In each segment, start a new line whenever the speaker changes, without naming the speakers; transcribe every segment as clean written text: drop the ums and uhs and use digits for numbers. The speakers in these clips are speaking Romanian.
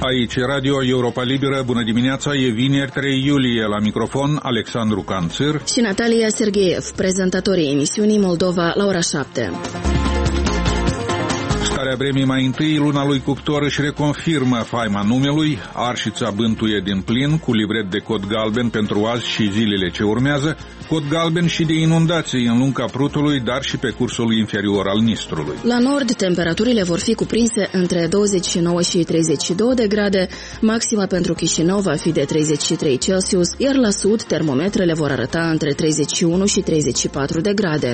Aici Radio Europa Liberă, bună dimineața, e vineri 3 iulie, la microfon Alexandru Canțir
și Natalia Sergeev, prezentatorii emisiunii Moldova la ora 7.
Starea vremii mai întâi, luna lui Cuptor își reconfirmă faima numelui, Arșița bântuie din plin, cu livret de cod galben pentru azi și zilele ce urmează, cod galben și de inundații în lunga Prutului, dar și pe cursul inferior al Nistrului.
La nord, temperaturile vor fi cuprinse între 29 și 32 de grade, maxima pentru Chișinău va fi de 33 Celsius, iar la sud, termometrele vor arăta între 31 și 34 de grade.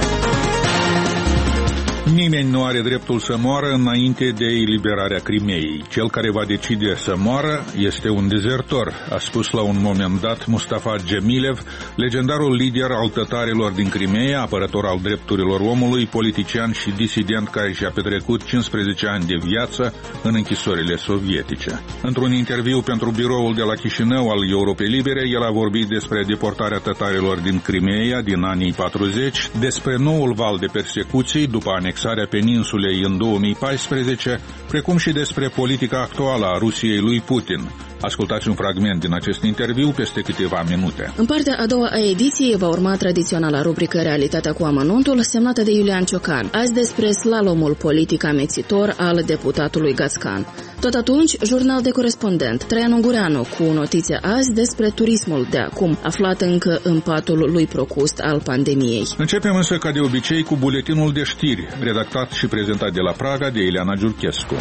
Nimeni nu are dreptul să moară înainte de eliberarea Crimeei. Cel care va decide să moară este un dezertor, a spus la un moment dat Mustafa Gemilev, legendarul lider al tătarilor din Crimeea, apărător al drepturilor omului, politician și disident care și-a petrecut 15 ani de viață în închisorile sovietice. Într-un interviu pentru biroul de la Chișinău al Europei Libere, el a vorbit despre deportarea tătarilor din Crimeea din anii 40, despre noul val de persecuții după anexarea peninsulei în 2014, precum și despre politica actuală a Rusiei lui Putin. Ascultați un fragment din acest interviu peste câteva minute.
În partea a doua a ediției va urma tradiționala rubrică Realitatea cu amănuntul, semnată de Iulian Ciocan. Azi despre slalomul politic amețitor al deputatului Gațcan. Tot atunci, jurnal de corespondent Traian Ungureanu cu notițe azi despre turismul de acum, aflat încă în patul lui Procust al pandemiei.
Începem însă ca de obicei cu buletinul de știri, redactat și prezentat de la Praga de Ileana Giurchescu.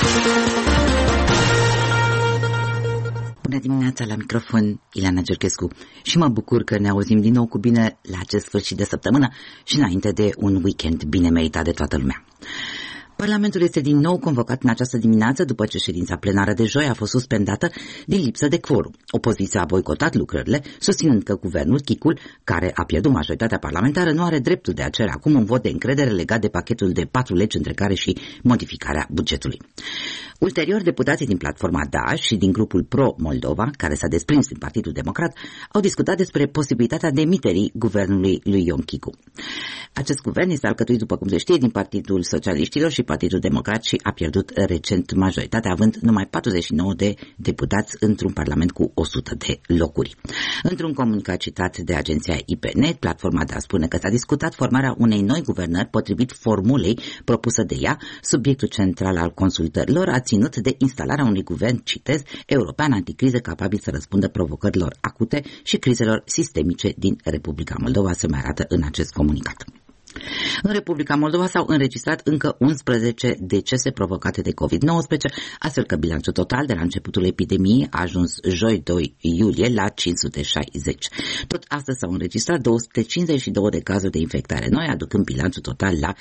Bună dimineața, la microfon Ileana Giurchescu și mă bucur că ne auzim din nou cu bine la acest sfârșit de săptămână și înainte de un weekend bine meritat de toată lumea. Parlamentul este din nou convocat în această dimineață după ce ședința plenară de joi a fost suspendată din lipsă de quorum. Opoziția a boicotat lucrările, susținând că guvernul Chicul, care a pierdut majoritatea parlamentară, nu are dreptul de a cere acum un vot de încredere legat de pachetul de 4 legi, între care și modificarea bugetului. Ulterior, deputații din platforma Daș și din grupul Pro-Moldova, care s-a desprins din Partidul Democrat, au discutat despre posibilitatea demiterii guvernului lui Ion Chicu. Acest guvern este alcătuit, după cum se știe, din Partidul Socialiștilor și Partidul Democrat și a pierdut recent majoritatea, având numai 49 de deputați într-un parlament cu 100 de locuri. Într-un comunicat citat de agenția IPNet, platforma DA spune că s-a discutat formarea unei noi guvernări potrivit formulei propusă de ea. Subiectul central al consultărilor a ținut de instalarea unui guvern, citez, european anticriză capabil să răspundă provocărilor acute și crizelor sistemice din Republica Moldova, se mai arată în acest comunicat. În Republica Moldova s-au înregistrat încă 11 decese provocate de COVID-19, astfel că bilanțul total de la începutul epidemiei a ajuns joi 2 iulie la 560. Tot astăzi s-au înregistrat 252 de cazuri de infectare noi, aducând bilanțul total la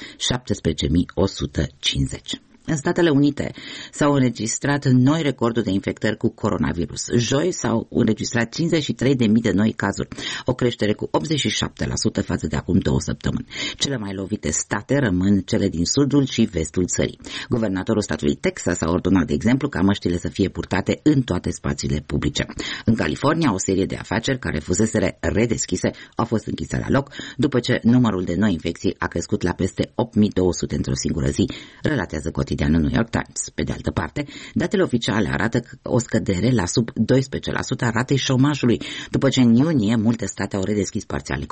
17.150. În Statele Unite s-au înregistrat noi recorduri de infectări cu coronavirus. Joi s-au înregistrat 53.000 de noi cazuri, o creștere cu 87% față de acum 2 săptămâni. Cele mai lovite state rămân cele din sudul și vestul țării. Guvernatorul statului Texas a ordonat, de exemplu, ca măștile să fie purtate în toate spațiile publice. În California, o serie de afaceri care fuseseră redeschise au fost închise la loc, după ce numărul de noi infecții a crescut la peste 8.200 într-o singură zi, relatează cotidianul New York Times. Pe de altă parte, datele oficiale arată o scădere la sub 12% a ratei șomajului, după ce în iunie multe state au redeschis parțial